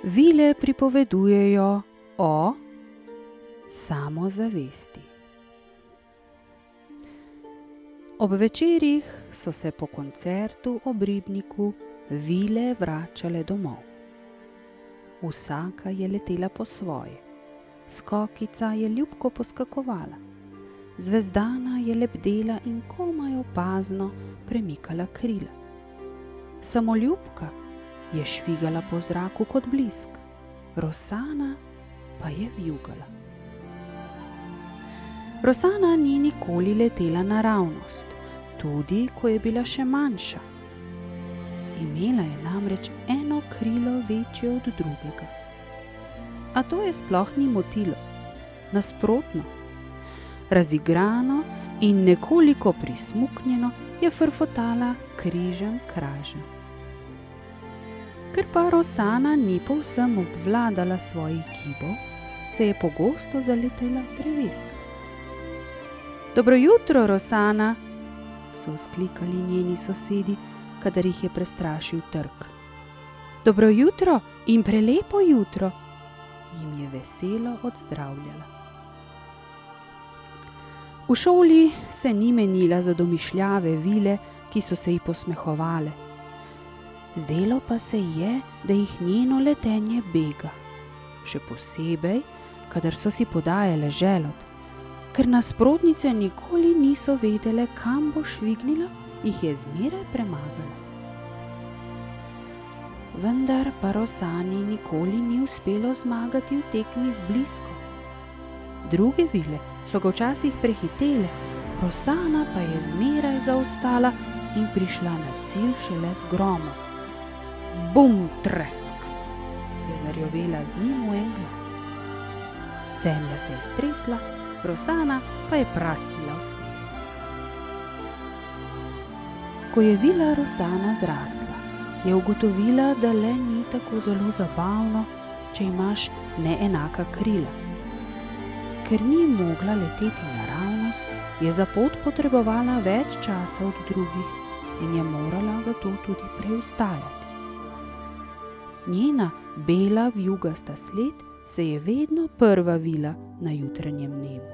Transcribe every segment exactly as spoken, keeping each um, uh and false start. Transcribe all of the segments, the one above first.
Vile pripovedujejo o samozavesti. Ob večerih so se po koncertu ob ribniku vile vračale domov. Vsaka je letela po svoje, Skokica je ljubko poskakovala, Zvezdana je lebdela in komaj opazno premikala krila. Samoljubka je švigala po zraku kot blisk, Rosana pa je vijugala. Rosana ni nikoli letela naravnost, tudi ko je bila še manjša. Imela je namreč eno krilo večje od drugega. A to je sploh ni motilo. Nasprotno, razigrano in nekoliko prismuknjeno je frfotala križem kražem. Ker pa Rosana ni povsem obvladala svojih gibov, se je pogosto zaletela v drevesa. Dobro jutro, Rosana, so vzklikali njeni sosedi, kadar jih je prestrašil trk. Dobro jutro in prelepo jutro, jim je veselo odzdravljala. V šoli se ni menila za domišljave vile, ki so se ji posmehovale. Zdelo pa se je, da jih njeno letenje bega, še posebej, kadar so si podajale želod, ker nasprotnice nikoli niso vedele, kam bo švignila, jih je zmeraj premagala. Vendar pa Rosani nikoli ni uspelo zmagati v tekmi z blisko. Druge vile so ga včasih prehitele, Rosana pa je zmeraj zaostala in prišla na cilj šele z gromom. Bum, tresk, je zarjovela z njim v en glas. Zemlja se je stresla, Rosana pa je prasnila v smeh. Ko je vila Rosana zrasla, je ugotovila, da le ni tako zelo zabavno, če imaš neenaka krila. Ker ni mogla leteti naravnost, je za pot potrebovala več časa od drugih in je morala zato tudi preustajati. Njena bela vijugasta sled se je vedno prva vila na jutranjem nebu.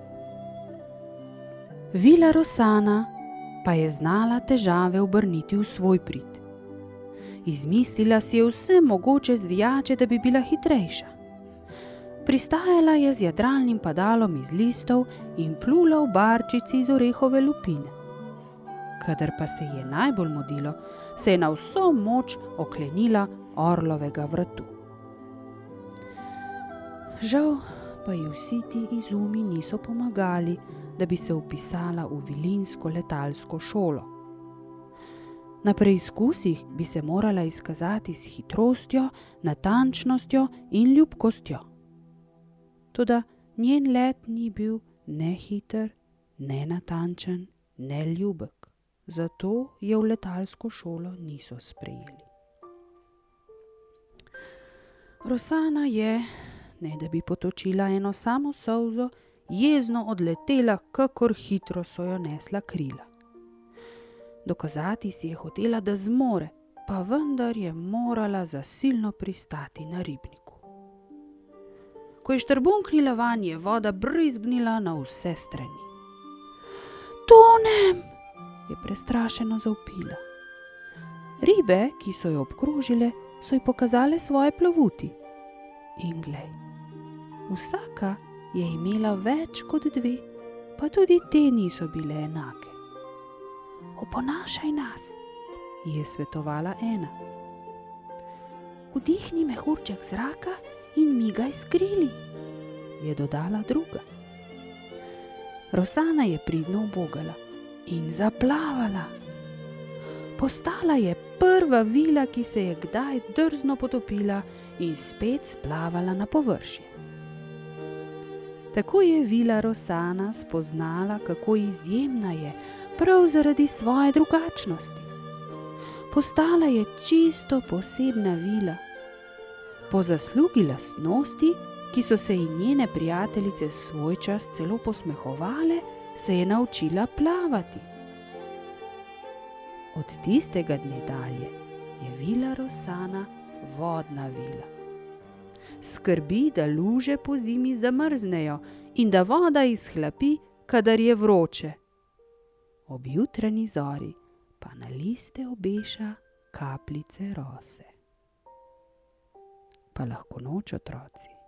Vila Rosana pa je znala težave obrniti v svoj prid. Izmislila si je vse mogoče zvijače, da bi bila hitrejša. Pristajala je z jadralnim padalom iz listov in plula v barčici iz orehove lupine. Kadar pa se je najbolj mudilo, se je na vso moč oklenila orlovega vratu. Žal pa ji vsi ti izumi niso pomagali, da bi se vpisala v vilinsko letalsko šolo. Na preizkusih bi se morala izkazati s hitrostjo, natančnostjo in ljubkostjo. Toda njen let ni bil ne hiter, ne natančen, ne ljubek. Zato je v letalsko šolo niso sprejeli. Rosana je, ne da bi potočila eno samo solzo, jezno odletela, kakor hitro so jo nesla krila. Dokazati si je hotela, da zmore, pa vendar je morala zasilno pristati na ribniku. Ko je štrbunknila vanj, je voda brizgnila na vse strani. Tonem, je prestrašeno zavpila. Ribe, ki so jo obkrožile, so ji pokazale svoje plavuti. In glej, vsaka je imela več kot dve, pa tudi te niso bile enake. Oponašaj nas, ji je svetovala ena. Vdihni mehurček zraka in migaj s krili, je dodala druga. Rosana je pridno ubogala in zaplavala. Postala je prva vila, ki se je kdaj drzno potopila in spet splavala na površje. Tako je vila Rosana spoznala, kako izjemna je, prav zaradi svoje drugačnosti. Postala je čisto posebna vila. Po zaslugi lastnosti, ki so se ji njene prijateljice svoj čas celo posmehovale, se je naučila plavati. Od tistega dne dalje je vila Rosana vodna vila. skrbi, da luže po zimi zamrznejo in da voda izhlapi, kadar je vroče. Ob jutranji zori pa na liste obeša kapljice rose. Pa lahko noč, otroci.